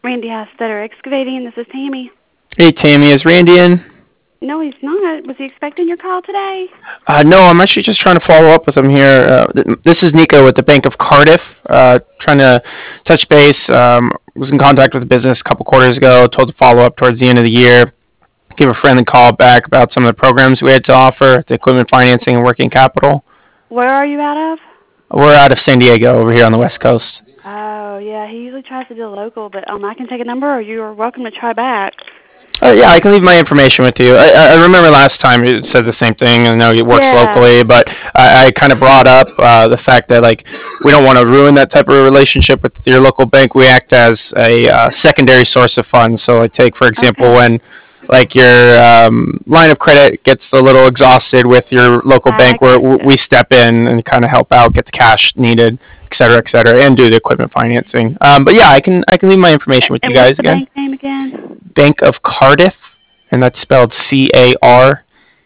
Randy Hostetter Excavating. This is Tammy. Hey, Tammy, is Randy in? No, he's not. Was he expecting your call today? No, I'm actually just trying to follow up with him here. This is Nico with the Bank of Cardiff, trying to touch base. Was in contact with the business a couple quarters ago, told to follow up towards the end of the year, give a friendly call back about some of the programs we had to offer, the equipment financing and working capital. Where are you out of? We're out of San Diego over here on the West Coast. Oh, yeah, he usually tries to do local, but I can take a number, or you are welcome to try back. Yeah, I can leave my information with you. I remember last time you said the same thing. I know it works locally, but I kind of brought up the fact that we don't want to ruin that type of relationship with your local bank. We act as a secondary source of funds. So, take for example when your line of credit gets a little exhausted with your local bank, where we step in and kind of help out, get the cash needed, et cetera, and do the equipment financing. But yeah, I can leave my information with you guys again. What's the bank name again? Bank of Cardiff, and that's spelled Cardiff,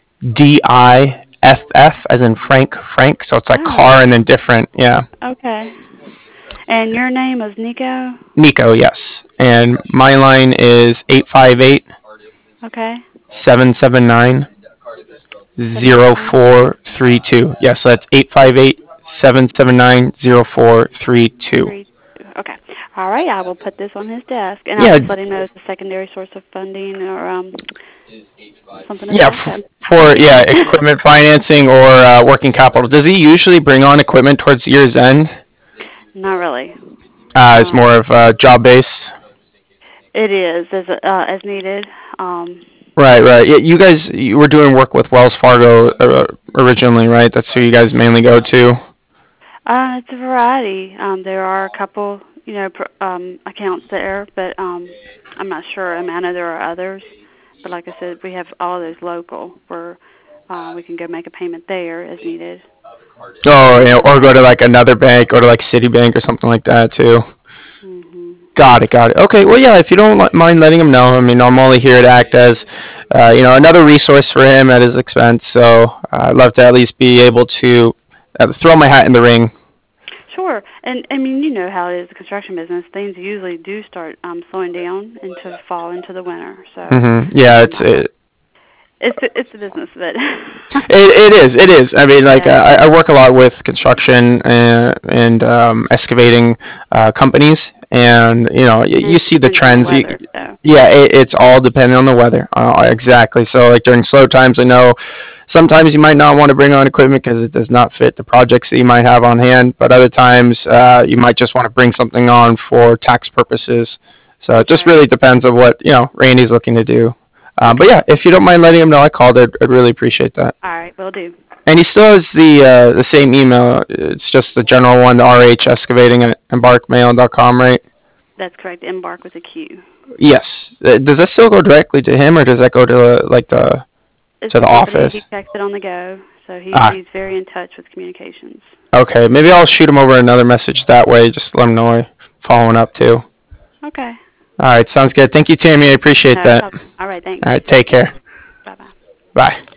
as in Frank. So it's like car and then different, yeah. Okay. And your name is Nico? Nico, yes. And my line is 858. Okay. 779 0432. Yes, so that's 858 779 0432. Okay. All right, I will put this on his desk, and I'll just let him know it's a secondary source of funding or something. Yeah, for equipment financing or working capital. Does he usually bring on equipment towards year's end? Not really. It's more of job based. It is as needed. Right. Yeah, you were doing work with Wells Fargo originally, right? That's who you guys mainly go to. It's a variety. There are a couple, accounts there, but I'm not sure. I know there are others, but like I said, we have all of those local where we can go make a payment there as needed. Oh, or go to another bank, or to Citibank or something like that too. Mm-hmm. Got it. Okay, well, yeah, if you don't mind letting him know, I mean, I'm only here to act as, another resource for him at his expense. So I'd love to at least be able to throw my hat in the ring. Sure, and I mean, you know how it is, the construction business. Things usually do start slowing down into fall, into the winter. So yeah, it's a business, but it is. I mean, I work a lot with construction and excavating companies, and you see the trends. It's all dependent on the weather. Exactly. So during slow times, I know sometimes you might not want to bring on equipment because it does not fit the projects that you might have on hand, but other times you might just want to bring something on for tax purposes. So it just really depends on what Randy's looking to do. But yeah, if you don't mind letting him know I called, I'd really appreciate that. All right, will do. And he still has the same email. It's just the general one, the rhexcavating@embarkmail.com, right? That's correct. Embark with a Q. Yes. Does that still go directly to him, or does that go to the office? He checks it on the go, so he's very in touch with communications. Okay, maybe I'll shoot him over another message that way. Just let him know I'm following up too. Okay. All right, sounds good. Thank you, Tammy. I appreciate that. All right, thanks. All right, take care. Bye-bye. Bye.